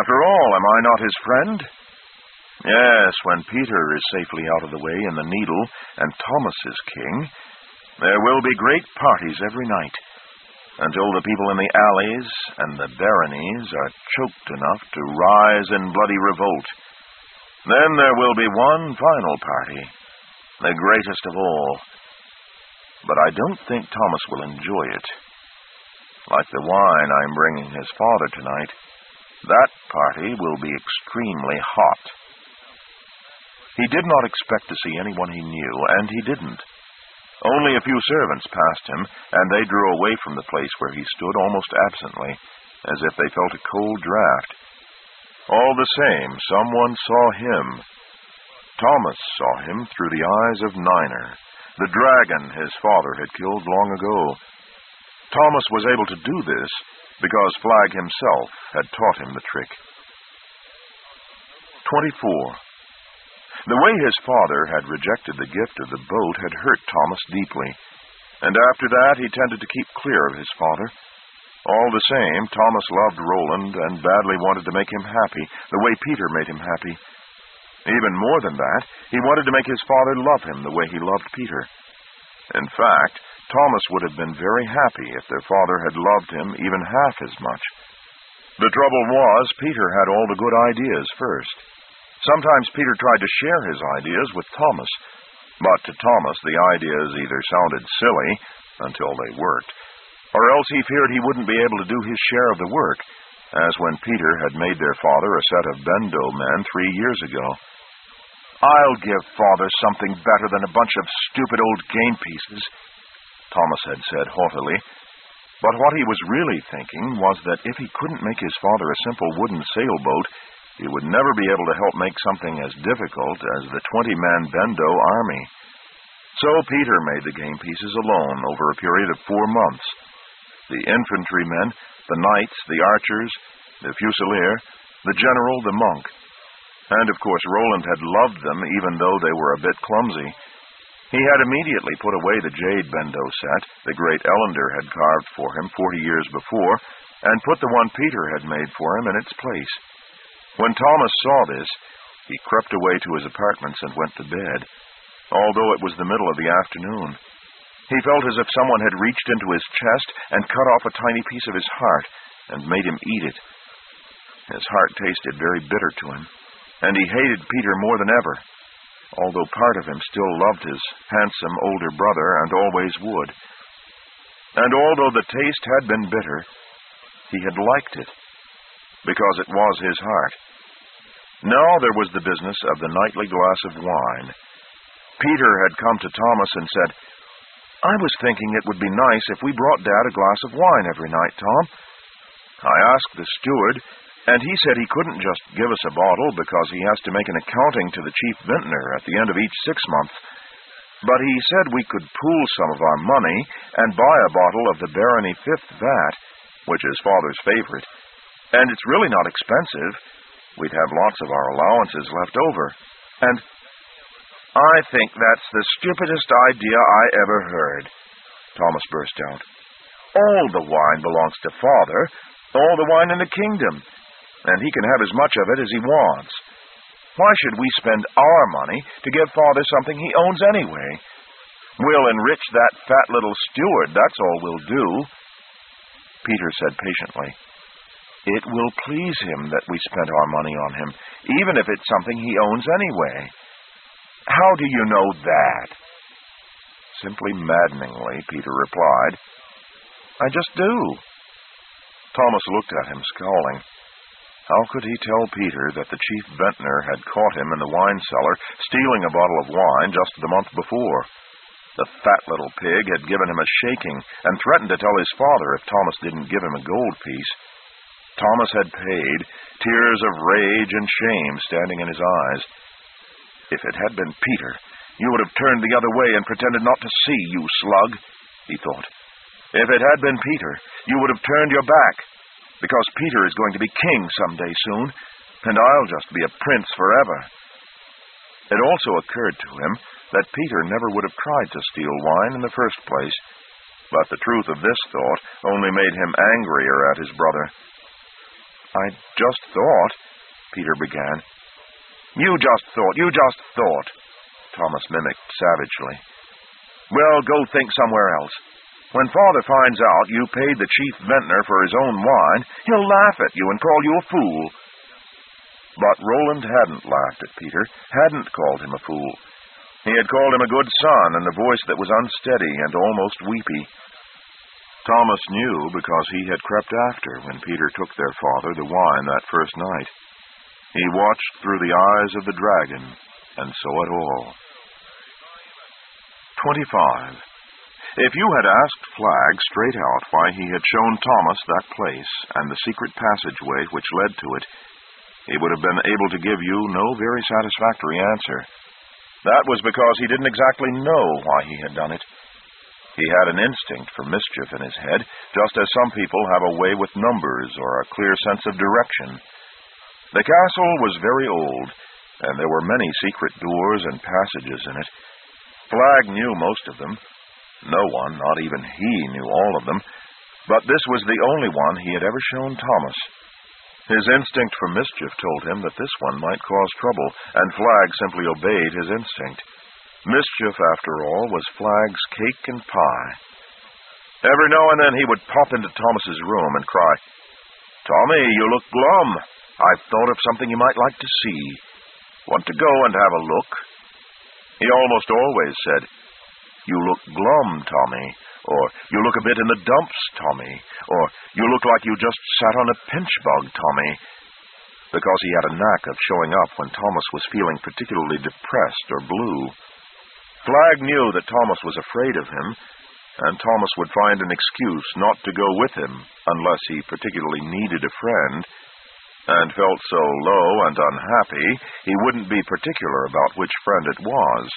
After all, am I not his friend? Yes, when Peter is safely out of the way in the Needle and Thomas is king, there will be great parties every night, until the people in the alleys and the baronies are choked enough to rise in bloody revolt. Then there will be one final party, the greatest of all. But I don't think Thomas will enjoy it. Like the wine I'm bringing his father tonight, that party will be extremely hot. He did not expect to see anyone he knew, and he didn't. Only a few servants passed him, and they drew away from the place where he stood almost absently, as if they felt a cold draft. All the same, someone saw him. Thomas saw him through the eyes of Niner, the dragon his father had killed long ago. Thomas was able to do this because Flagg himself had taught him the trick. 24. The way his father had rejected the gift of the boat had hurt Thomas deeply, and after that he tended to keep clear of his father. All the same, Thomas loved Roland and badly wanted to make him happy, the way Peter made him happy. Even more than that, he wanted to make his father love him the way he loved Peter. In fact, Thomas would have been very happy if their father had loved him even half as much. The trouble was, Peter had all the good ideas first. Sometimes Peter tried to share his ideas with Thomas, but to Thomas the ideas either sounded silly, until they worked, or else he feared he wouldn't be able to do his share of the work, as when Peter had made their father a set of bendo men 3 years ago. "I'll give Father something better than a bunch of stupid old game pieces," Thomas had said haughtily. But what he was really thinking was that if he couldn't make his father a simple wooden sailboat, he would never be able to help make something as difficult as the 20-man bendo army. So Peter made the game pieces alone over a period of 4 months. The infantrymen, the knights, the archers, the fusilier, the general, the monk. And, of course, Roland had loved them, even though they were a bit clumsy. He had immediately put away the jade bendo set the great Ellender had carved for him 40 years before, and put the one Peter had made for him in its place. When Thomas saw this, he crept away to his apartments and went to bed, although it was the middle of the afternoon. He felt as if someone had reached into his chest and cut off a tiny piece of his heart and made him eat it. His heart tasted very bitter to him, and he hated Peter more than ever, although part of him still loved his handsome older brother and always would. And although the taste had been bitter, he had liked it, because it was his heart. Now there was the business of the nightly glass of wine. Peter had come to Thomas and said, "I was thinking it would be nice if we brought Dad a glass of wine every night, Tom. I asked the steward, and he said he couldn't just give us a bottle because he has to make an accounting to the chief vintner at the end of each 6 months. But he said we could pool some of our money and buy a bottle of the Barony Fifth Vat, which is Father's favorite. And it's really not expensive. We'd have lots of our allowances left over. And I think that's the stupidest idea I ever heard," Thomas burst out. "All the wine belongs to Father, all the wine in the kingdom, and he can have as much of it as he wants. Why should we spend our money to give Father something he owns anyway? We'll enrich that fat little steward, that's all we'll do." Peter said patiently, "It will please him that we spent our money on him, even if it's something he owns anyway." "How do you know that?" Simply maddeningly, Peter replied, "I just do." Thomas looked at him, scowling. How could he tell Peter that the chief vintner had caught him in the wine cellar stealing a bottle of wine just the month before? The fat little pig had given him a shaking and threatened to tell his father if Thomas didn't give him a gold piece. Thomas had paid, tears of rage and shame standing in his eyes. "If it had been Peter, you would have turned the other way and pretended not to see, you slug," he thought. "If it had been Peter, you would have turned your back, because Peter is going to be king someday soon, and I'll just be a prince forever." It also occurred to him that Peter never would have tried to steal wine in the first place, but the truth of this thought only made him angrier at his brother. "I just thought," Peter began. "You just thought," Thomas mimicked savagely. "Well, go think somewhere else. When Father finds out you paid the chief vintner for his own wine, he'll laugh at you and call you a fool." But Roland hadn't laughed at Peter, hadn't called him a fool. He had called him a good son in a voice that was unsteady and almost weepy. Thomas knew because he had crept after when Peter took their father the wine that first night. He watched through the eyes of the dragon and saw it all. 25. If you had asked Flagg straight out why he had shown Thomas that place and the secret passageway which led to it, he would have been able to give you no very satisfactory answer. That was because he didn't exactly know why he had done it. He had an instinct for mischief in his head, just as some people have a way with numbers or a clear sense of direction. The castle was very old, and there were many secret doors and passages in it. Flagg knew most of them. No one, not even he, knew all of them, but this was the only one he had ever shown Thomas. His instinct for mischief told him that this one might cause trouble, and Flagg simply obeyed his instinct. Mischief, after all, was Flagg's cake and pie. Every now and then he would pop into Thomas's room and cry, "Tommy, you look glum. I've thought of something you might like to see. Want to go and have a look?" He almost always said, "You look glum, Tommy," or "You look a bit in the dumps, Tommy," or "You look like you just sat on a pinch bug, Tommy," because he had a knack of showing up when Thomas was feeling particularly depressed or blue. Flagg knew that Thomas was afraid of him, and Thomas would find an excuse not to go with him unless he particularly needed a friend, and felt so low and unhappy he wouldn't be particular about which friend it was.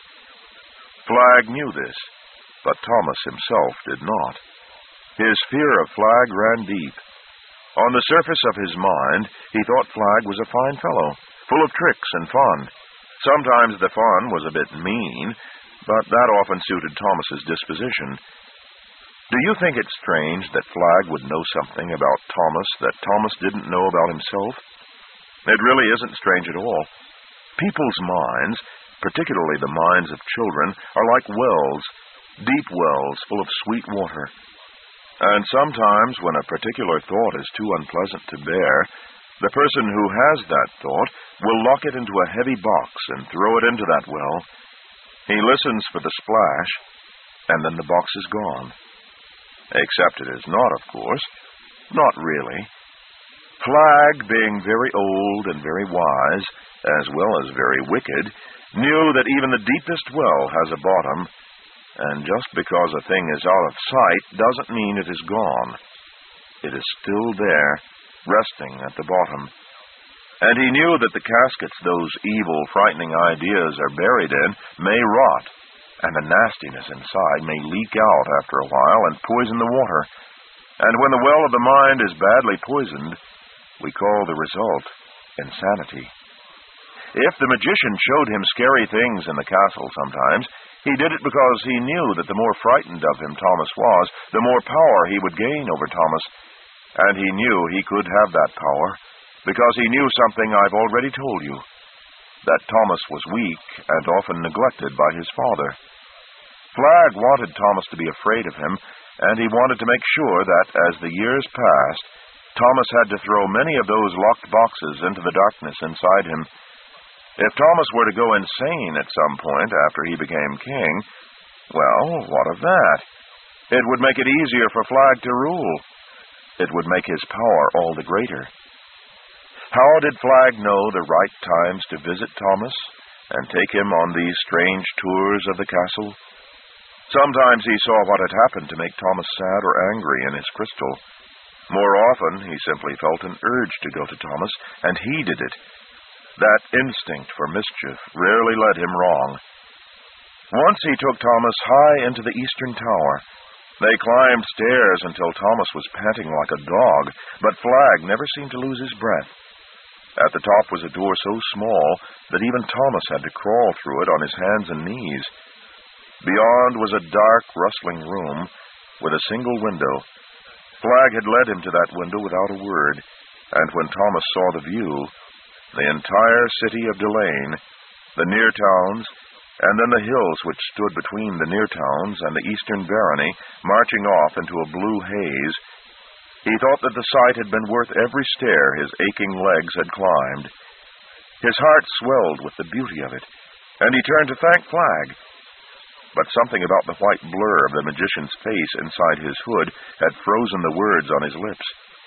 Flagg knew this, but Thomas himself did not. His fear of Flagg ran deep. On the surface of his mind, he thought Flagg was a fine fellow, full of tricks and fun. Sometimes the fun was a bit mean, but that often suited Thomas's disposition. Do you think it strange that Flagg would know something about Thomas that Thomas didn't know about himself? It really isn't strange at all. People's minds, particularly the minds of children, are like wells, deep wells full of sweet water. And sometimes when a particular thought is too unpleasant to bear, the person who has that thought will lock it into a heavy box and throw it into that well. He listens for the splash, and then the box is gone. Except it is not, of course. Not really. Flagg, being very old and very wise, as well as very wicked, knew that even the deepest well has a bottom, and just because a thing is out of sight doesn't mean it is gone. It is still there, resting at the bottom. And he knew that the caskets those evil, frightening ideas are buried in may rot, and the nastiness inside may leak out after a while and poison the water. And when the well of the mind is badly poisoned, we call the result insanity. If the magician showed him scary things in the castle sometimes, he did it because he knew that the more frightened of him Thomas was, the more power he would gain over Thomas. And he knew he could have that power, because he knew something I've already told you, that Thomas was weak and often neglected by his father. Flagg wanted Thomas to be afraid of him, and he wanted to make sure that, as the years passed, Thomas had to throw many of those locked boxes into the darkness inside him. If Thomas were to go insane at some point after he became king, well, what of that? It would make it easier for Flagg to rule. It would make his power all the greater. How did Flagg know the right times to visit Thomas and take him on these strange tours of the castle? Sometimes he saw what had happened to make Thomas sad or angry in his crystal. More often, he simply felt an urge to go to Thomas, and he did it. That instinct for mischief rarely led him wrong. Once he took Thomas high into the eastern tower. They climbed stairs until Thomas was panting like a dog, but Flagg never seemed to lose his breath. At the top was a door so small that even Thomas had to crawl through it on his hands and knees. Beyond was a dark, rustling room with a single window. Flagg had led him to that window without a word. and when Thomas saw the view, the entire city of Delaine, the near towns, and then the hills which stood between the near towns and the eastern barony, marching off into a blue haze, he thought that the sight had been worth every stair his aching legs had climbed. His heart swelled with the beauty of it, and he turned to thank Flagg. But something about the white blur of the magician's face inside his hood had frozen the words on his lips.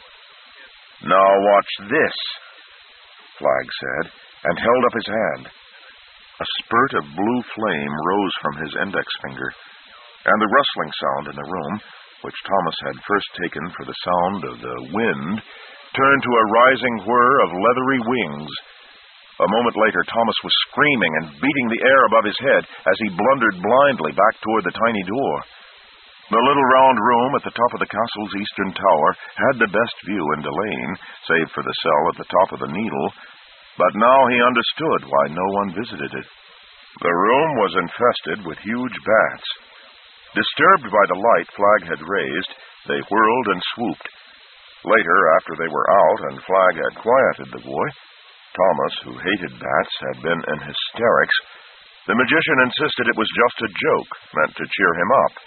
"Now watch this," Flagg said, and held up his hand. A spurt of blue flame rose from his index finger, and the rustling sound in the room, which Thomas had first taken for the sound of the wind, turned to a rising whir of leathery wings. A moment later, Thomas was screaming and beating the air above his head as he blundered blindly back toward the tiny door. The little round room at the top of the castle's eastern tower had the best view in Delaine, save for the cell at the top of the Needle, but now he understood why no one visited it. The room was infested with huge bats. Disturbed by the light Flagg had raised, they whirled and swooped. Later, after they were out and Flagg had quieted the boy, Thomas, who hated bats, had been in hysterics. The magician insisted it was just a joke, meant to cheer him up.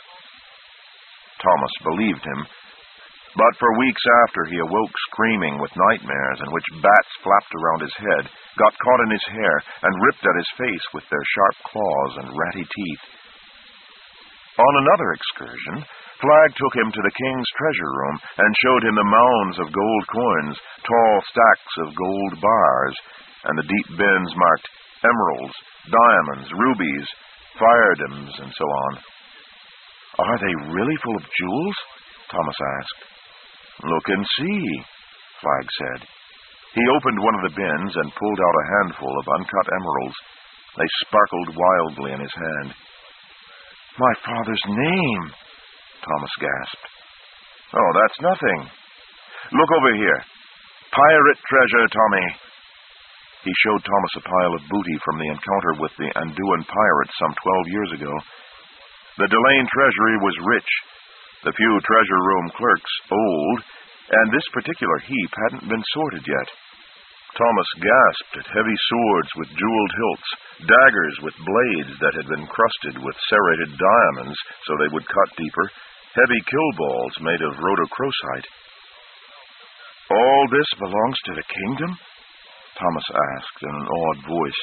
Thomas believed him, but for weeks after he awoke screaming with nightmares in which bats flapped around his head, got caught in his hair, and ripped at his face with their sharp claws and ratty teeth. On another excursion, Flagg took him to the king's treasure room and showed him the mounds of gold coins, tall stacks of gold bars, and the deep bins marked emeralds, diamonds, rubies, firedoms, and so on. "Are they really full of jewels?" Thomas asked. "Look and see," Flagg said. He opened one of the bins and pulled out a handful of uncut emeralds. They sparkled wildly in his hand. "My father's name," Thomas gasped. "Oh, that's nothing. Look over here. Pirate treasure, Tommy." He showed Thomas a pile of booty from the encounter with the Anduin pirates some 12 years ago. The Delaine treasury was rich, the few treasure room clerks old, and this particular heap hadn't been sorted yet. Thomas gasped at heavy swords with jeweled hilts, daggers with blades that had been crusted with serrated diamonds so they would cut deeper, heavy kill balls made of rhodochrosite. "All this belongs to the kingdom?" Thomas asked in an awed voice.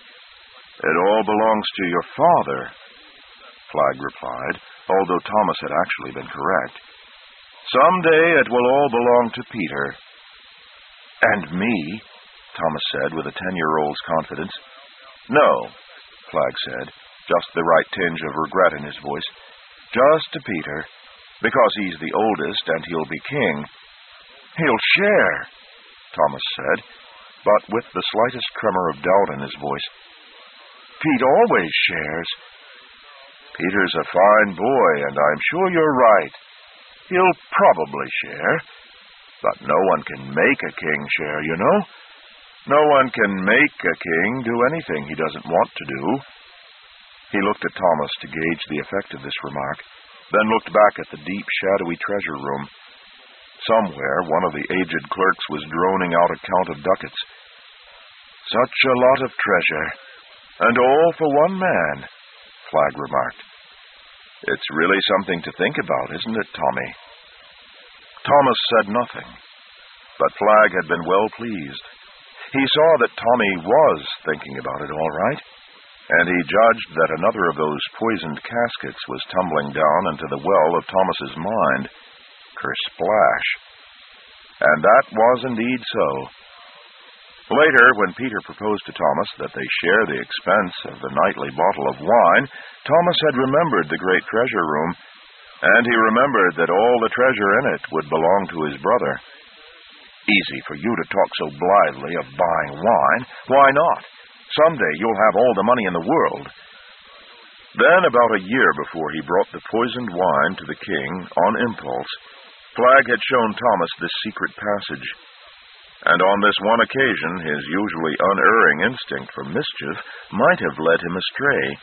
"It all belongs to your father," Flagg replied, although Thomas had actually been correct. "Someday it will all belong to Peter." "And me?" Thomas said with a 10-year-old's confidence. "No," Flagg said, just the right tinge of regret in his voice. "Just to Peter, because he's the oldest and he'll be king." "He'll share," Thomas said, but with the slightest tremor of doubt in his voice. "Pete always shares." "Peter's a fine boy, and I'm sure you're right. He'll probably share. But no one can make a king share, you know. No one can make a king do anything he doesn't want to do." He looked at Thomas to gauge the effect of this remark, then looked back at the deep, shadowy treasure room. Somewhere, one of the aged clerks was droning out a count of ducats. "Such a lot of treasure, and all for one man," Flagg remarked. "It's really something to think about, isn't it, Tommy?" Thomas said nothing, but Flagg had been well pleased. He saw that Tommy was thinking about it all right, and he judged that another of those poisoned caskets was tumbling down into the well of Thomas's mind. Kersplash. And that was indeed so. Later, when Peter proposed to Thomas that they share the expense of the nightly bottle of wine, Thomas had remembered the great treasure room, and he remembered that all the treasure in it would belong to his brother. "Easy for you to talk so blithely of buying wine. Why not? Someday you'll have all the money in the world." Then, about a year before he brought the poisoned wine to the king on impulse, Flagg had shown Thomas this secret passage. And on this one occasion, his usually unerring instinct for mischief might have led him astray.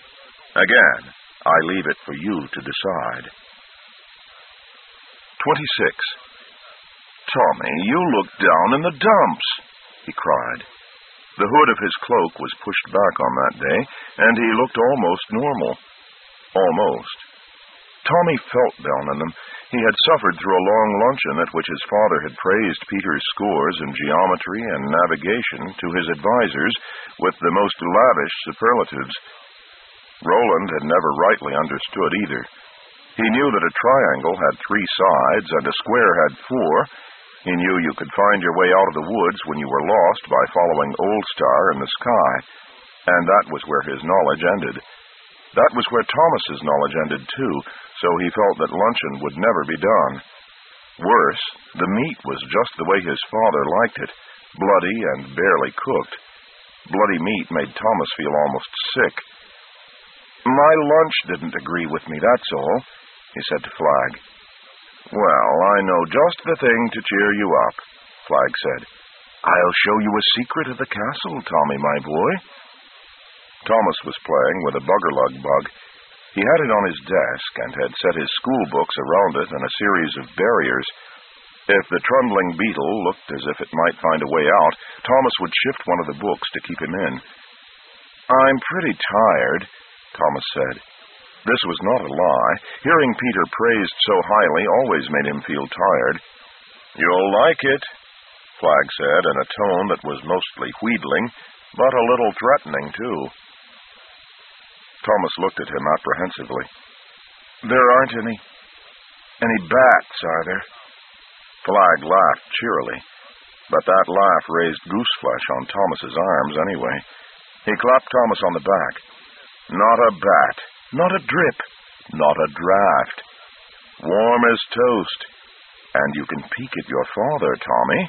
Again, I leave it for you to decide. 26. Tommy, you look down in the dumps, he cried. The hood of his cloak was pushed back on that day, and he looked almost normal. Almost. Tommy felt down in them. He had suffered through a long luncheon at which his father had praised Peter's scores in geometry and navigation to his advisers with the most lavish superlatives. Roland had never rightly understood either. He knew that a triangle had 3 sides and a square had 4. He knew you could find your way out of the woods when you were lost by following Old Star in the sky, and that was where his knowledge ended. That was where Thomas's knowledge ended, too, so he felt that luncheon would never be done. Worse, the meat was just the way his father liked it, bloody and barely cooked. Bloody meat made Thomas feel almost sick. "My lunch didn't agree with me, that's all," he said to Flagg. "Well, I know just the thing to cheer you up," Flagg said. "I'll show you a secret of the castle, Tommy, my boy." Thomas was playing with a buggerlug bug. He had it on his desk and had set his school books around it in a series of barriers. If the trundling beetle looked as if it might find a way out, Thomas would shift one of the books to keep him in. "I'm pretty tired," Thomas said. This was not a lie. Hearing Peter praised so highly always made him feel tired. "You'll like it," Flagg said in a tone that was mostly wheedling, but a little threatening, too. Thomas looked at him apprehensively. "There aren't any bats, are there?" Flagg laughed cheerily, but that laugh raised gooseflesh on Thomas's arms anyway. He clapped Thomas on the back. "Not a bat, not a drip, not a draft. Warm as toast, and you can peek at your father, Tommy."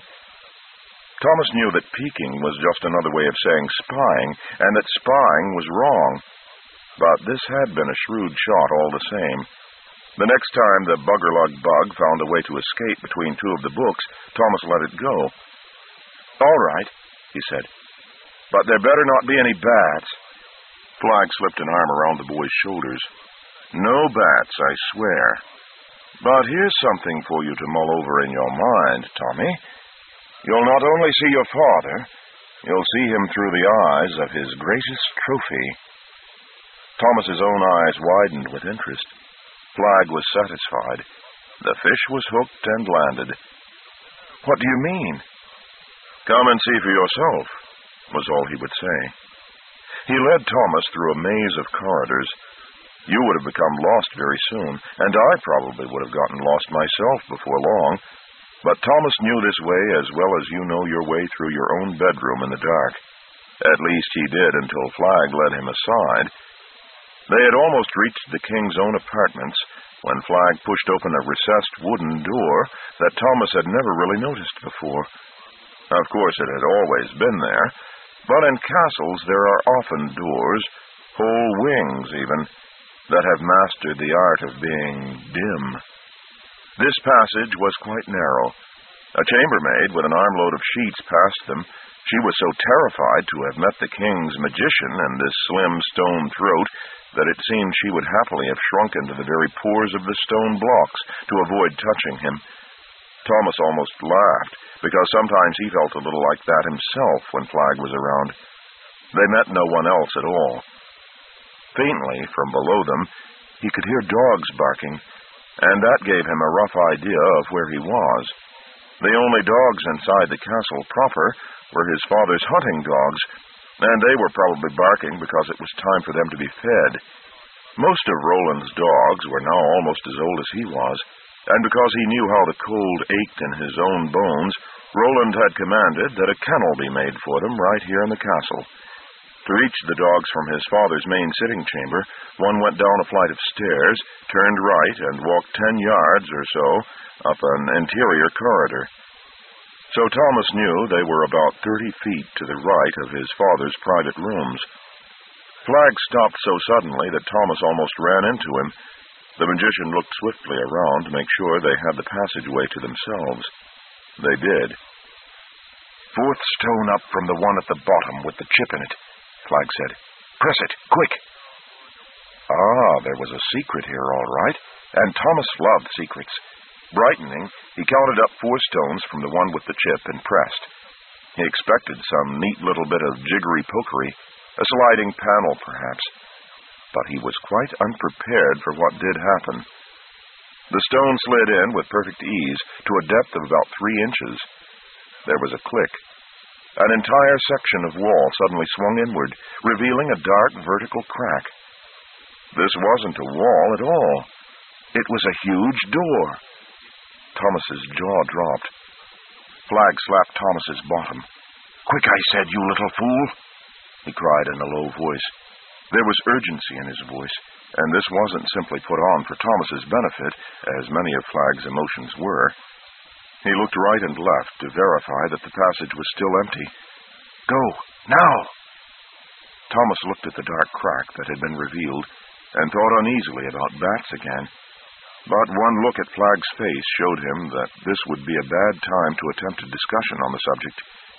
Thomas knew that peeking was just another way of saying spying, and that spying was wrong. But this had been a shrewd shot all the same. The next time the buggerlug bug found a way to escape between 2 of the books, Thomas let it go. "All right," he said. "But there better not be any bats." Flagg slipped an arm around the boy's shoulders. "No bats, I swear. But here's something for you to mull over in your mind, Tommy. You'll not only see your father, you'll see him through the eyes of his greatest trophy." Thomas's own eyes widened with interest. Flagg was satisfied. The fish was hooked and landed. "What do you mean?" "Come and see for yourself," was all he would say. He led Thomas through a maze of corridors. You would have become lost very soon, and I probably would have gotten lost myself before long. But Thomas knew this way as well as you know your way through your own bedroom in the dark. At least he did until Flagg led him aside. They had almost reached the king's own apartments when Flagg pushed open a recessed wooden door that Thomas had never really noticed before. Of course, it had always been there, but in castles there are often doors, whole wings even, that have mastered the art of being dim. This passage was quite narrow. A chambermaid with an armload of sheets passed them. She was so terrified to have met the king's magician in this slim stone throat that it seemed she would happily have shrunk into the very pores of the stone blocks to avoid touching him. Thomas almost laughed, because sometimes he felt a little like that himself when Flagg was around. They met no one else at all. Faintly, from below them, he could hear dogs barking, and that gave him a rough idea of where he was. The only dogs inside the castle proper were his father's hunting dogs, and they were probably barking because it was time for them to be fed. Most of Roland's dogs were now almost as old as he was, and because he knew how the cold ached in his own bones, Roland had commanded that a kennel be made for them right here in the castle. To reach the dogs from his father's main sitting chamber, one went down a flight of stairs, turned right, and walked 10 yards or so up an interior corridor. So Thomas knew they were about 30 feet to the right of his father's private rooms. Flagg stopped so suddenly that Thomas almost ran into him. The magician looked swiftly around to make sure they had the passageway to themselves. They did. "4th stone up from the one at the bottom with the chip in it," Flagg said. "Press it, quick." There was a secret here, all right, and Thomas loved secrets. Brightening, he counted up 4 stones from the one with the chip and pressed. He expected some neat little bit of jiggery pokery, a sliding panel perhaps, but he was quite unprepared for what did happen. The stone slid in with perfect ease to a depth of about 3 inches. There was a click. An entire section of wall suddenly swung inward, revealing a dark vertical crack. This wasn't a wall at all. It was a huge door. Thomas's jaw dropped. Flagg slapped Thomas's bottom. "Quick, I said, you little fool!" he cried in a low voice. There was urgency in his voice, and this wasn't simply put on for Thomas's benefit, as many of Flagg's emotions were. He looked right and left to verify that the passage was still empty. "Go, now!" Thomas looked at the dark crack that had been revealed and thought uneasily about bats again. But one look at Flagg's face showed him that this would be a bad time to attempt a discussion on the subject.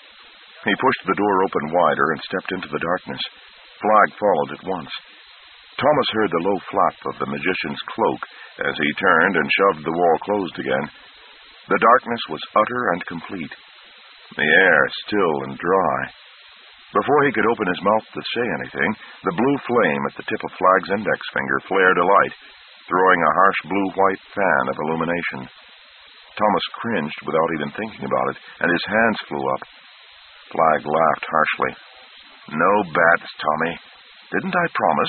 He pushed the door open wider and stepped into the darkness. Flagg followed at once. Thomas heard the low flap of the magician's cloak as he turned and shoved the wall closed again. The darkness was utter and complete, the air still and dry. Before he could open his mouth to say anything, the blue flame at the tip of Flagg's index finger flared alight, throwing a harsh blue-white fan of illumination. Thomas cringed without even thinking about it, and his hands flew up. Flagg laughed harshly. "No bats, Tommy. Didn't I promise?"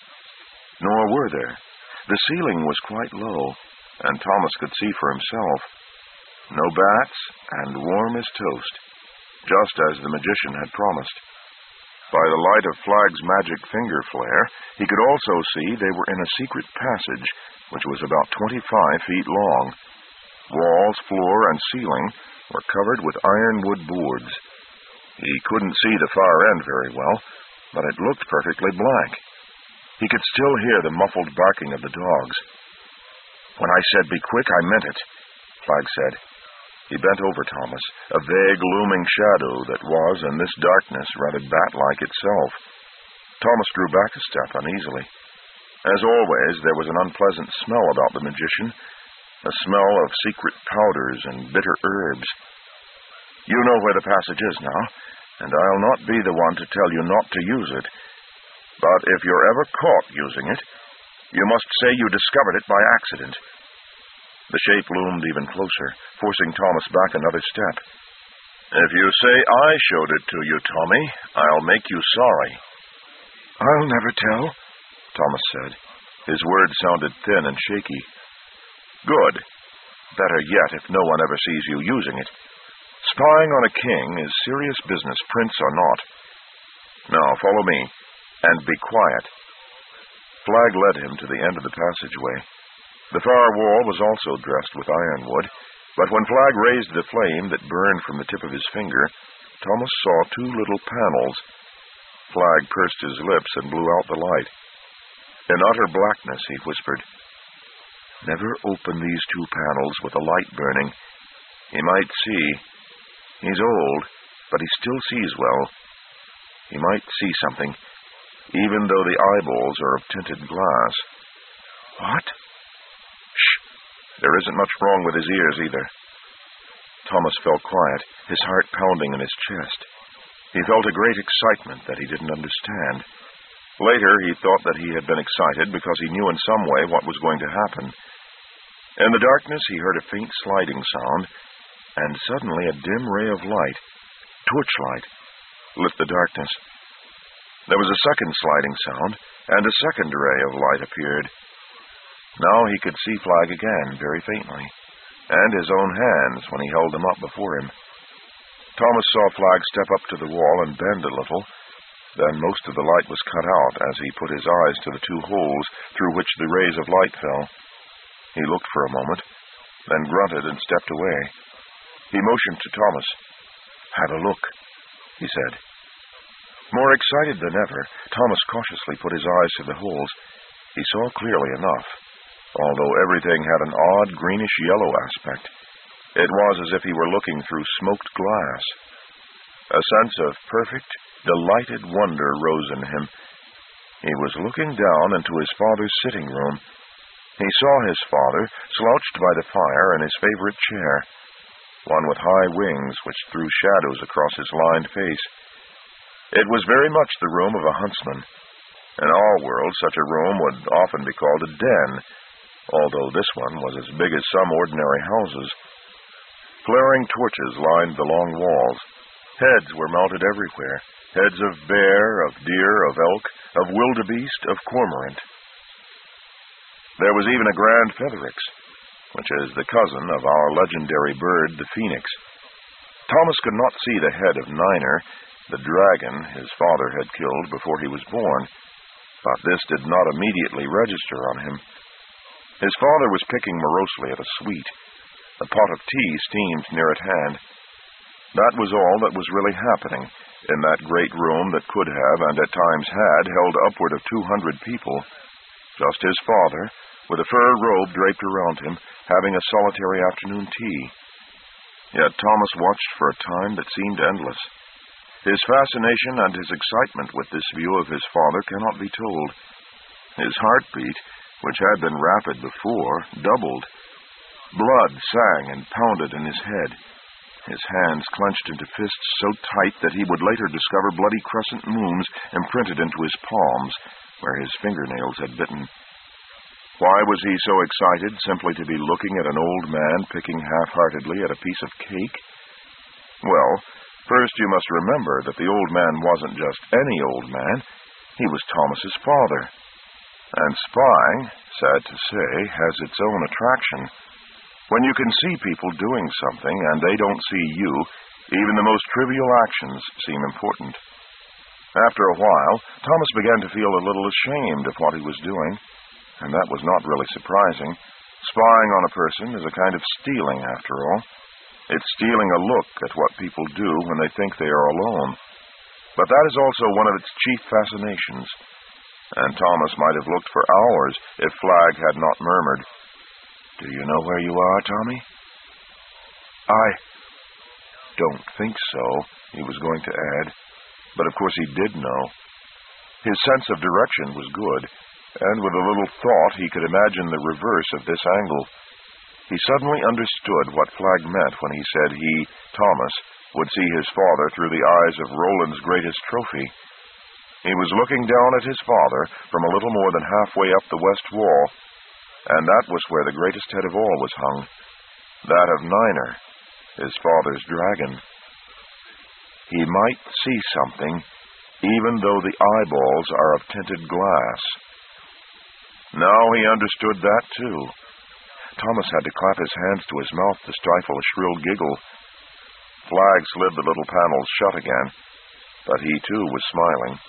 Nor were there. The ceiling was quite low, and Thomas could see for himself. No bats, and warm as toast, just as the magician had promised. By the light of Flagg's magic finger flare, he could also see they were in a secret passage, which was about 25 feet long. Walls, floor, and ceiling were covered with ironwood boards. He couldn't see the far end very well, but it looked perfectly blank. He could still hear the muffled barking of the dogs. "When I said be quick, I meant it," Flagg said. He bent over Thomas, a vague, looming shadow that was, in this darkness, rather bat-like itself. Thomas drew back a step uneasily. As always, there was an unpleasant smell about the magician, a smell of secret powders and bitter herbs. "You know where the passage is now, and I'll not be the one to tell you not to use it. But if you're ever caught using it, you must say you discovered it by accident." The shape loomed even closer, forcing Thomas back another step. "If you say I showed it to you, Tommy, I'll make you sorry." "I'll never tell," Thomas said. His words sounded thin and shaky. "Good. Better yet if no one ever sees you using it. Spying on a king is serious business, prince or not. Now, follow me, and be quiet." Flagg led him to the end of the passageway. The far wall was also dressed with ironwood, but when Flagg raised the flame that burned from the tip of his finger, Thomas saw 2 little panels. Flagg pursed his lips and blew out the light. In utter blackness, he whispered, "Never open these 2 panels with a light burning. He might see. He's old, but he still sees well. He might see something, even though the eyeballs are of tinted glass." "What?" "Shh. There isn't much wrong with his ears, either." Thomas fell quiet, his heart pounding in his chest. He felt a great excitement that he didn't understand. Later, he thought that he had been excited because he knew in some way what was going to happen. In the darkness, he heard a faint sliding sound, and suddenly a dim ray of light, torchlight, lit the darkness. There was a second sliding sound, and a second ray of light appeared. Now he could see Flagg again, very faintly, and his own hands when he held them up before him. Thomas saw Flagg step up to the wall and bend a little. Then most of the light was cut out as he put his eyes to the 2 holes through which the rays of light fell. He looked for a moment, then grunted and stepped away. He motioned to Thomas. "Have a look," he said. More excited than ever, Thomas cautiously put his eyes to the holes. He saw clearly enough, although everything had an odd greenish-yellow aspect. It was as if he were looking through smoked glass. A sense of perfect, delighted wonder rose in him. He was looking down into his father's sitting room. He saw his father slouched by the fire in his favorite chair, one with high wings which threw shadows across his lined face. It was very much the room of a huntsman. In our world, such a room would often be called a den, although this one was as big as some ordinary houses. Flaring torches lined the long walls. Heads were mounted everywhere, heads of bear, of deer, of elk, of wildebeest, of cormorant. There was even a grand featherix, which is the cousin of our legendary bird, the phoenix. Thomas could not see the head of Niner, the dragon his father had killed before he was born, but this did not immediately register on him. His father was picking morosely at a sweet. A pot of tea steamed near at hand. That was all that was really happening in that great room that could have, and at times had, held upward of 200 people. Just his father, with a fur robe draped around him, having a solitary afternoon tea. Yet Thomas watched for a time that seemed endless. His fascination and his excitement with this view of his father cannot be told. His heartbeat, which had been rapid before, doubled. Blood sang and pounded in his head. His hands clenched into fists so tight that he would later discover bloody crescent moons imprinted into his palms, where his fingernails had bitten. Why was he so excited simply to be looking at an old man picking half-heartedly at a piece of cake? Well, first you must remember that the old man wasn't just any old man. He was Thomas's father. And spying, sad to say, has its own attraction. When you can see people doing something and they don't see you, even the most trivial actions seem important. After a while, Thomas began to feel a little ashamed of what he was doing, and that was not really surprising. Spying on a person is a kind of stealing, after all. It's stealing a look at what people do when they think they are alone. But that is also one of its chief fascinations, and Thomas might have looked for hours if Flagg had not murmured, "Do you know where you are, Tommy?" "I don't think so," he was going to add, but of course he did know. His sense of direction was good, and with a little thought he could imagine the reverse of this angle. He suddenly understood what Flagg meant when he said he, Thomas, would see his father through the eyes of Roland's greatest trophy. He was looking down at his father from a little more than halfway up the west wall, and that was where the greatest head of all was hung, that of Niner, his father's dragon. He might see something, even though the eyeballs are of tinted glass. Now he understood that, too. Thomas had to clap his hands to his mouth to stifle a shrill giggle. Flagg slid the little panels shut again, but he, too, was smiling.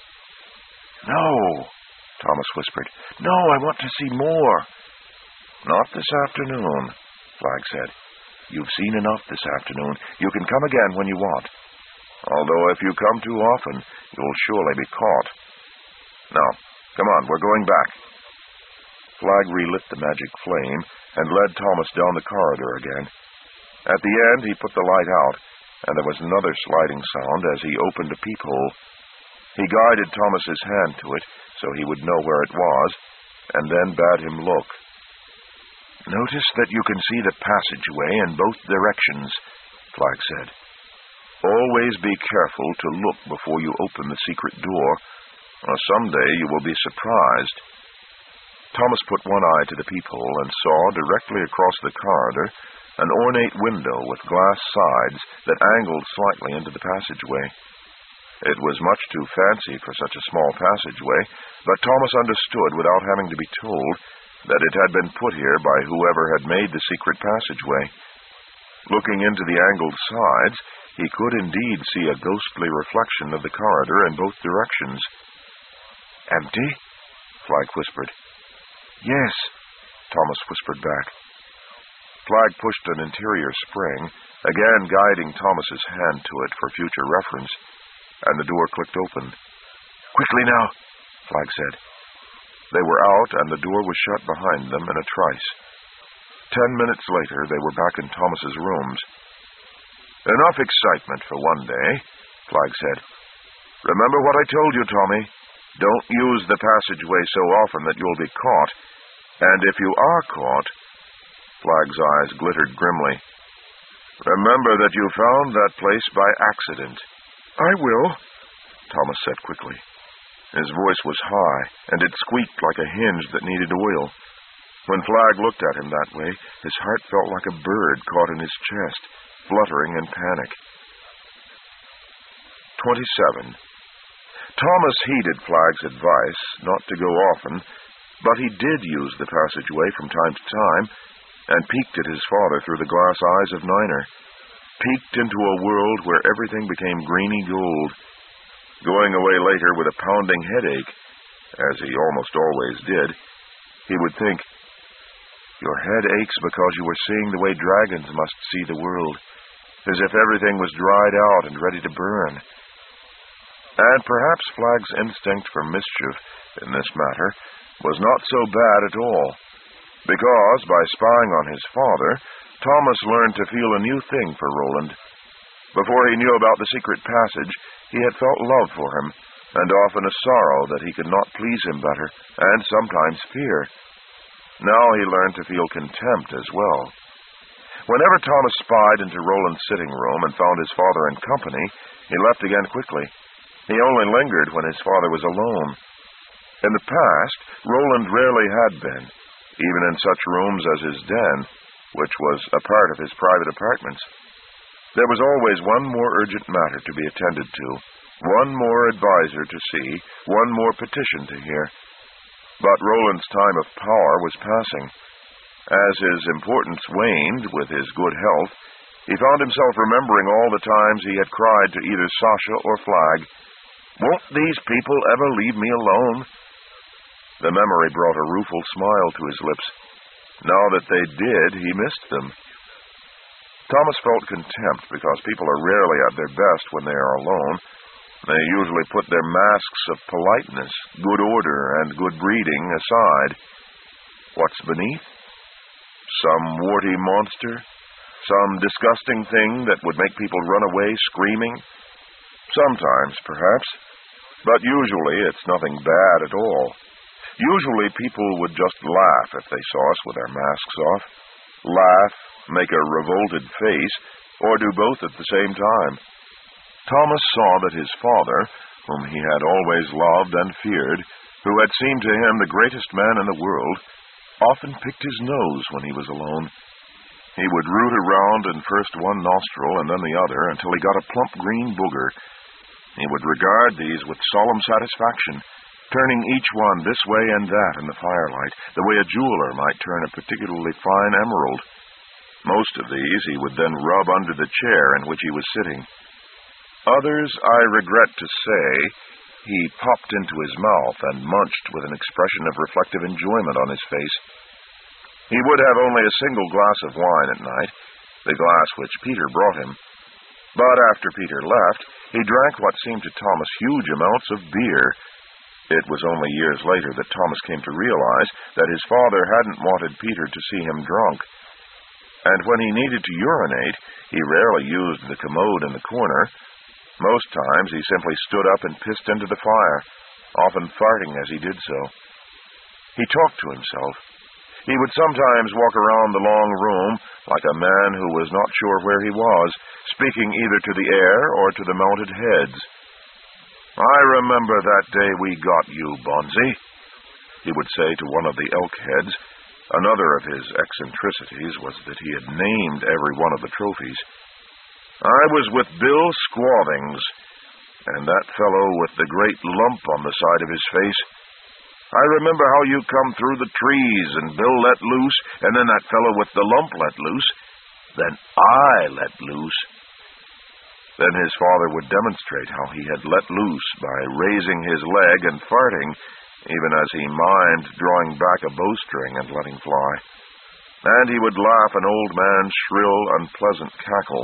"No," Thomas whispered. "No, I want to see more." "Not this afternoon," Flagg said. "You've seen enough this afternoon. You can come again when you want. Although if you come too often, you'll surely be caught. Now, come on, we're going back." Flagg relit the magic flame and led Thomas down the corridor again. At the end, he put the light out, and there was another sliding sound as he opened a peephole. He guided Thomas's hand to it so he would know where it was, and then bade him look. "Notice that you can see the passageway in both directions," Flagg said. "Always be careful to look before you open the secret door, or someday you will be surprised." Thomas put one eye to the peephole and saw, directly across the corridor, an ornate window with glass sides that angled slightly into the passageway. It was much too fancy for such a small passageway, but Thomas understood, without having to be told, that it had been put here by whoever had made the secret passageway. Looking into the angled sides, he could indeed see a ghostly reflection of the corridor in both directions. "Empty?" Flagg whispered. "Yes," Thomas whispered back. Flagg pushed an interior spring, again guiding Thomas's hand to it for future reference, and the door clicked open. "Quickly now," Flagg said. They were out, and the door was shut behind them in a trice. 10 minutes later, they were back in Thomas's rooms. "Enough excitement for one day," Flagg said. "Remember what I told you, Tommy. Don't use the passageway so often that you'll be caught. And if you are caught, Flag's eyes glittered grimly, remember that you found that place by accident. I will, Thomas said quickly. His voice was high, and it squeaked like a hinge that needed oil. When Flag looked at him that way, his heart felt like a bird caught in his chest, fluttering in panic. 27. Thomas heeded Flag's advice not to go often, but he did use the passageway from time to time, and peeked at his father through the glass eyes of Niner, peeked into a world where everything became greeny gold. Going away later with a pounding headache, as he almost always did, he would think, your head aches because you were seeing the way dragons must see the world, as if everything was dried out and ready to burn. And perhaps Flag's instinct for mischief in this matter was not so bad at all, because by spying on his father, Thomas learned to feel a new thing for Roland. Before he knew about the secret passage, he had felt love for him, and often a sorrow that he could not please him better, and sometimes fear. Now he learned to feel contempt as well. Whenever Thomas spied into Roland's sitting room and found his father in company, he left again quickly. He only lingered when his father was alone. In the past, Roland rarely had been, even in such rooms as his den, which was a part of his private apartments. There was always one more urgent matter to be attended to, one more adviser to see, one more petition to hear. But Roland's time of power was passing. As his importance waned with his good health, he found himself remembering all the times he had cried to either Sasha or Flag, "Won't these people ever leave me alone?" The memory brought a rueful smile to his lips. Now that they did, he missed them. Thomas felt contempt because people are rarely at their best when they are alone. They usually put their masks of politeness, good order, and good breeding aside. What's beneath? Some warty monster? Some disgusting thing that would make people run away screaming? Sometimes, perhaps. But usually it's nothing bad at all. Usually people would just laugh if they saw us with our masks off. Laugh, make a revolted face, or do both at the same time. Thomas saw that his father, whom he had always loved and feared, who had seemed to him the greatest man in the world, often picked his nose when he was alone. He would root around in first one nostril and then the other until he got a plump green booger. He would regard these with solemn satisfaction, turning each one this way and that in the firelight, the way a jeweler might turn a particularly fine emerald. Most of these he would then rub under the chair in which he was sitting. Others, I regret to say, he popped into his mouth and munched with an expression of reflective enjoyment on his face. He would have only a single glass of wine at night, the glass which Peter brought him. But after Peter left, he drank what seemed to Thomas huge amounts of beer. It was only years later that Thomas came to realize that his father hadn't wanted Peter to see him drunk. And when he needed to urinate, he rarely used the commode in the corner. Most times he simply stood up and pissed into the fire, often farting as he did so. He talked to himself. He would sometimes walk around the long room like a man who was not sure where he was, speaking either to the air or to the mounted heads. "I remember that day we got you, Bonzi," he would say to one of the elk heads. Another of his eccentricities was that he had named every one of the trophies. "I was with Bill Squawthings, and that fellow with the great lump on the side of his face. I remember how you come through the trees and Bill let loose, and then that fellow with the lump let loose. Then I let loose." Then his father would demonstrate how he had let loose by raising his leg and farting, even as he mimed drawing back a bowstring and letting fly. And he would laugh an old man's shrill, unpleasant cackle.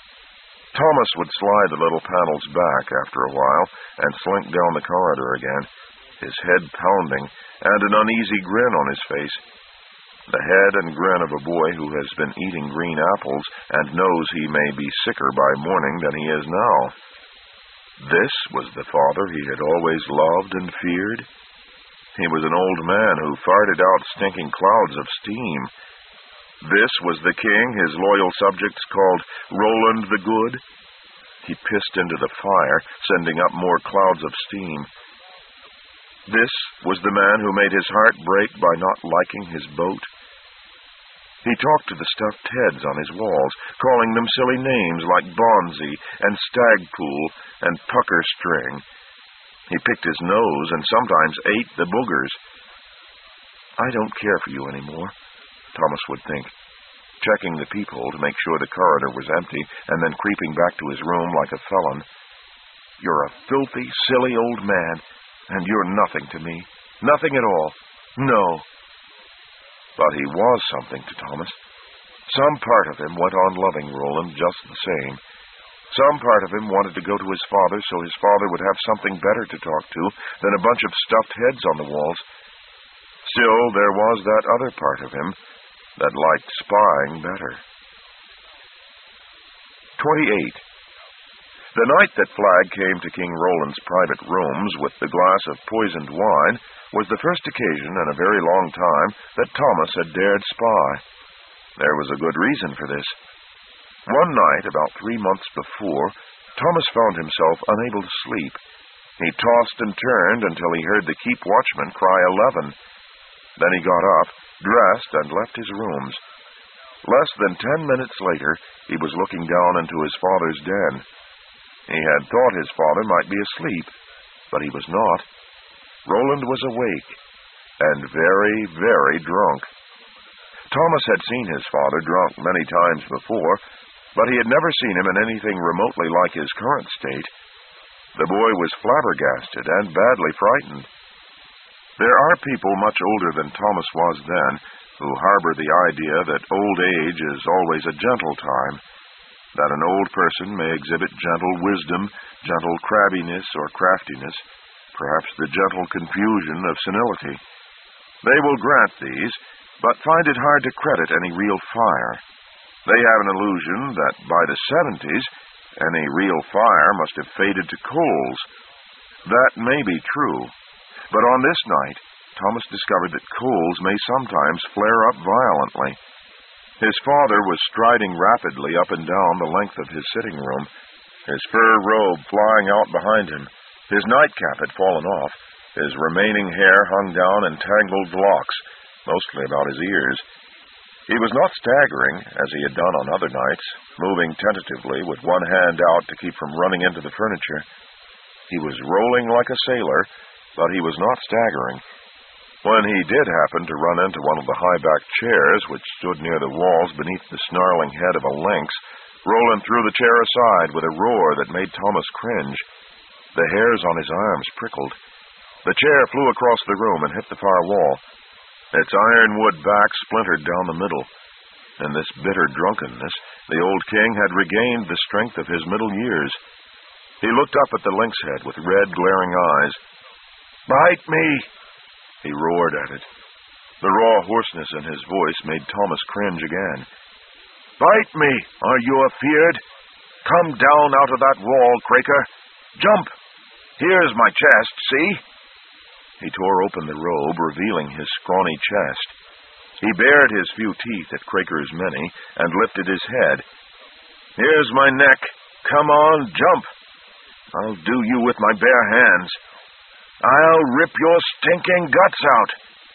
Thomas would slide the little panels back after a while and slink down the corridor again, his head pounding and an uneasy grin on his face. The head and grin of a boy who has been eating green apples and knows he may be sicker by morning than he is now. This was the father he had always loved and feared. He was an old man who farted out stinking clouds of steam. This was the king his loyal subjects called Roland the Good. He pissed into the fire, sending up more clouds of steam. This was the man who made his heart break by not liking his boat. He talked to the stuffed heads on his walls, calling them silly names like Bonzi and Stagpool and Pucker String. He picked his nose and sometimes ate the boogers. I don't care for you anymore, Thomas would think, checking the peephole to make sure the corridor was empty and then creeping back to his room like a felon. You're a filthy, silly old man, and you're nothing to me. Nothing at all. No. But he was something to Thomas. Some part of him went on loving Roland just the same. Some part of him wanted to go to his father so his father would have something better to talk to than a bunch of stuffed heads on the walls. Still, there was that other part of him that liked spying better. 28. The night that Flagg came to King Roland's private rooms with the glass of poisoned wine was the first occasion in a very long time that Thomas had dared spy. There was a good reason for this. One night, about 3 months before, Thomas found himself unable to sleep. He tossed and turned until he heard the keep watchman cry 11. Then he got up, dressed, and left his rooms. Less than 10 minutes later, he was looking down into his father's den. He had thought his father might be asleep, but he was not. Roland was awake, and very, very drunk. Thomas had seen his father drunk many times before, but he had never seen him in anything remotely like his current state. The boy was flabbergasted and badly frightened. There are people much older than Thomas was then who harbor the idea that old age is always a gentle time, that an old person may exhibit gentle wisdom, gentle crabbiness or craftiness, perhaps the gentle confusion of senility. They will grant these, but find it hard to credit any real fire. They have an illusion that by the 70s, any real fire must have faded to coals. That may be true, but on this night, Thomas discovered that coals may sometimes flare up violently. His father was striding rapidly up and down the length of his sitting room, his fur robe flying out behind him. His nightcap had fallen off. His remaining hair hung down in tangled locks, mostly about his ears. He was not staggering, as he had done on other nights, moving tentatively with one hand out to keep from running into the furniture. He was rolling like a sailor, but he was not staggering. When he did happen to run into one of the high-backed chairs which stood near the walls beneath the snarling head of a lynx, Roland threw the chair aside with a roar that made Thomas cringe. The hairs on his arms prickled. The chair flew across the room and hit the far wall. Its ironwood back splintered down the middle. In this bitter drunkenness, the old king had regained the strength of his middle years. He looked up at the lynx head with red, glaring eyes. "Bite me!" he roared at it. The raw hoarseness in his voice made Thomas cringe again. "Bite me! Are you afeard? Come down out of that wall, Craker! Jump! Here's my chest, see?" He tore open the robe, revealing his scrawny chest. He bared his few teeth at Craker's many and lifted his head. "Here's my neck. Come on, jump! I'll do you with my bare hands. I'll rip your stinking guts out."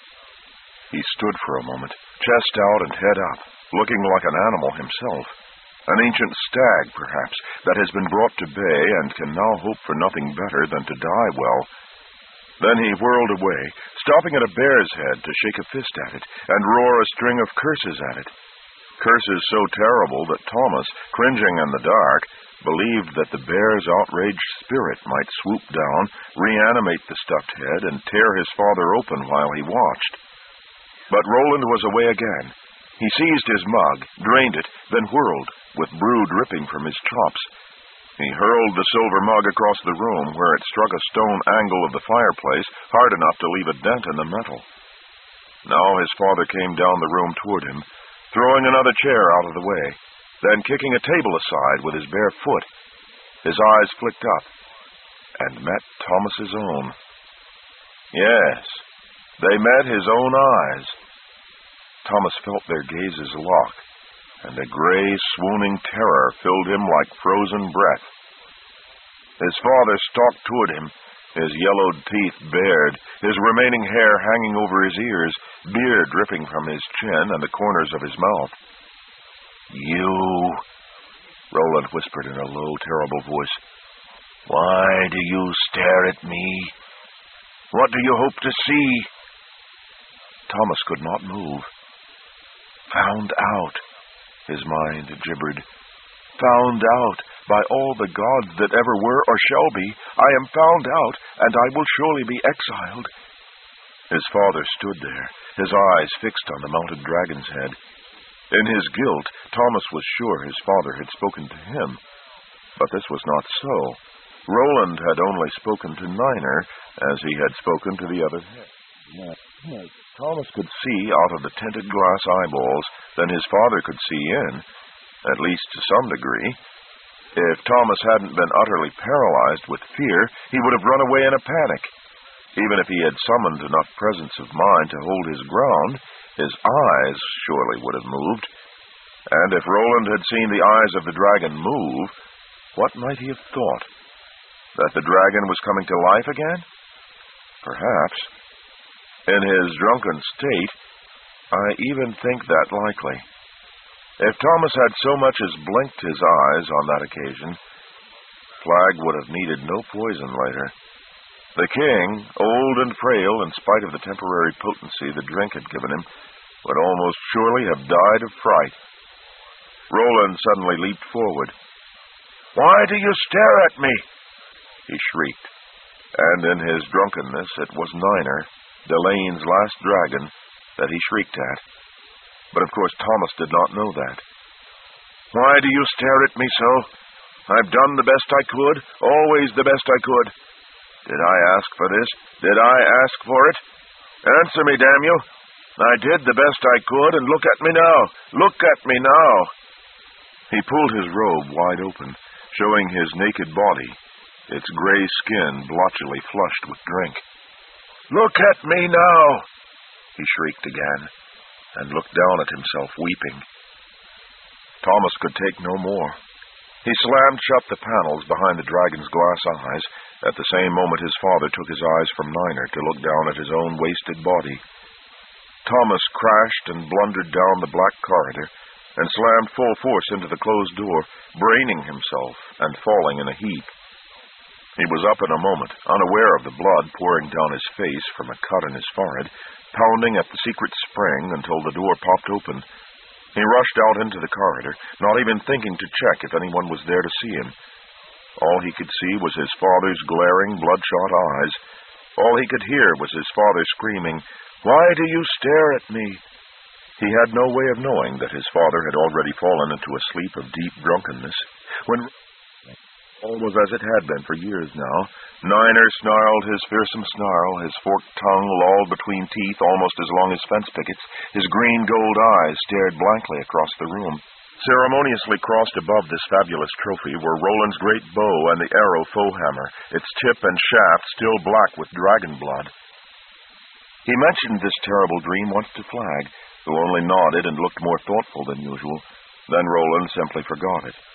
He stood for a moment, chest out and head up, looking like an animal himself. An ancient stag, perhaps, that has been brought to bay and can now hope for nothing better than to die well. Then he whirled away, stopping at a bear's head to shake a fist at it and roar a string of curses at it. Curses so terrible that Thomas, cringing in the dark, believed that the bear's outraged spirit might swoop down, reanimate the stuffed head, and tear his father open while he watched. But Roland was away again. He seized his mug, drained it, then whirled, with brew dripping from his chops. He hurled the silver mug across the room, where it struck a stone angle of the fireplace hard enough to leave a dent in the metal. Now his father came down the room toward him, throwing another chair out of the way, then kicking a table aside with his bare foot. His eyes flicked up and met Thomas's own. "Yes," They met his own eyes. Thomas felt their gazes lock, and a gray, swooning terror filled him like frozen breath. His father stalked toward him, his yellowed teeth bared, his remaining hair hanging over his ears, beard dripping from his chin and the corners of his mouth. "You," Roland whispered in a low, terrible voice, "why do you stare at me? What do you hope to see?" Thomas could not move. "Found out," his mind gibbered. "Found out by all the gods that ever were or shall be. I am found out, and I will surely be exiled." His father stood there, his eyes fixed on the mounted dragon's head. In his guilt, Thomas was sure his father had spoken to him. But this was not so. Roland had only spoken to Niner, as he had spoken to the other head. Thomas could see out of the tinted glass eyeballs than his father could see in, at least to some degree. If Thomas hadn't been utterly paralyzed with fear, he would have run away in a panic. Even if he had summoned enough presence of mind to hold his ground, his eyes surely would have moved. And if Roland had seen the eyes of the dragon move, what might he have thought? That the dragon was coming to life again? Perhaps. In his drunken state, I even think that likely. If Thomas had so much as blinked his eyes on that occasion, Flagg would have needed no poison later. The king, old and frail in spite of the temporary potency the drink had given him, would almost surely have died of fright. Roland suddenly leaped forward. "Why do you stare at me?" he shrieked, and in his drunkenness it was Niner, Delane's last dragon, that he shrieked at. But of course Thomas did not know that. "Why do you stare at me so? I've done the best I could, always the best I could. Did I ask for this? Did I ask for it? Answer me, damn you! I did the best I could, and look at me now! Look at me now!" He pulled his robe wide open, showing his naked body, its gray skin blotchily flushed with drink. "Look at me now!" he shrieked again, and looked down at himself, weeping. Thomas could take no more. He slammed shut the panels behind the dragon's glass eyes. At the same moment his father took his eyes from Niner to look down at his own wasted body. Thomas crashed and blundered down the black corridor and slammed full force into the closed door, braining himself and falling in a heap. He was up in a moment, unaware of the blood pouring down his face from a cut in his forehead, pounding at the secret spring until the door popped open. He rushed out into the corridor, not even thinking to check if anyone was there to see him. All he could see was his father's glaring, bloodshot eyes. All he could hear was his father screaming, "Why do you stare at me?" He had no way of knowing that his father had already fallen into a sleep of deep drunkenness. When all was as it had been for years now, Niner snarled his fearsome snarl, his forked tongue lolled between teeth almost as long as fence pickets, his green-gold eyes stared blankly across the room. Ceremoniously crossed above this fabulous trophy were Roland's great bow and the arrow foehammer, its tip and shaft still black with dragon blood. He mentioned this terrible dream once to Flagg, who only nodded and looked more thoughtful than usual. Then Roland simply forgot it.